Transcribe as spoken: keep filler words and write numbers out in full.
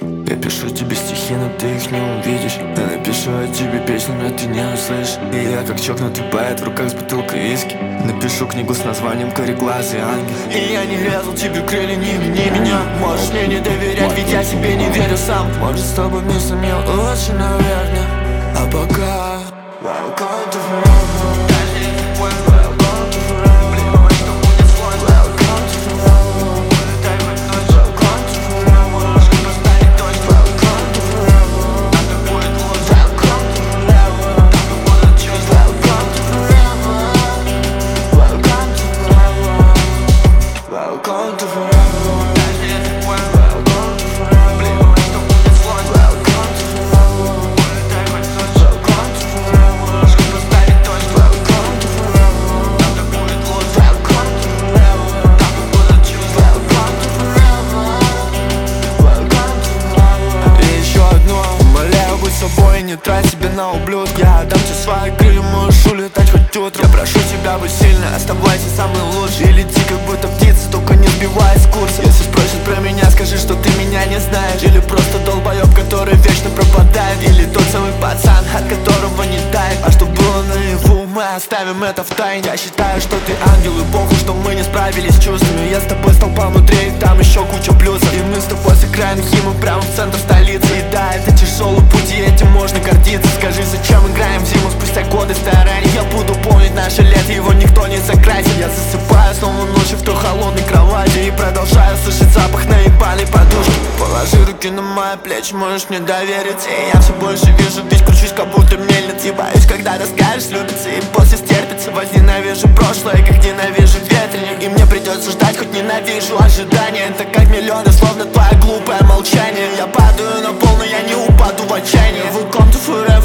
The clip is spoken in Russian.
Я пишу тебе стихи, но ты их не увидишь. Я напишу о тебе песню, но ты не услышишь. И я как чокнутый поэт в руках с бутылкой виски. Напишу книгу с названием «Кореглазый ангел». И я не резал тебе крылья, не вини меня. Можешь мне не доверять, ведь я себе не верю сам. Может, с тобой местами лучше, наверное. А пока welcome to forever. Не трать себе на ублюд. Я отдам тебе свои крылья, можешь улетать хоть утром. Я прошу тебя, будь сильной, оставайся самый лучший. И лети, как будто птица, только не сбивай с курса. Если спросят про меня, скажи, что ты меня не знаешь. Или просто долбоеб, который вечно пропадает. Или тот самый пацан, от которого не тает. А что было наяву, мы оставим это в тайне. Я считаю, что ты ангел, и похуй, что мы не справились с чувствами. Я с тобой стал внутри, и там еще куча плюсов. И мы с тобой с окраинных, и мы прямо в центр столицы. И да, это тяжелый путь, и этим можно гордиться. Скажи, зачем играем в зиму спустя годы стараний? Я буду помнить наше лето, его никто не закрасит. Я засыпаю снова ночью в той холодной кровати и продолжаю слышать запах наебаной подушки. Положи руки на мои плечи, можешь мне довериться. И я все больше вижу, ты кручусь, как будто мельница. И боюсь, когда расскажешь, любится, и после стерпится. Возненавижу прошлое, как ненавижу ветреник. И мне придется ждать, хоть ненавижу ожидания. Это как миллионы, словно твое глупое молчание. Я падаю на пол, но я не упаду в отчаяние. Welcome to forever.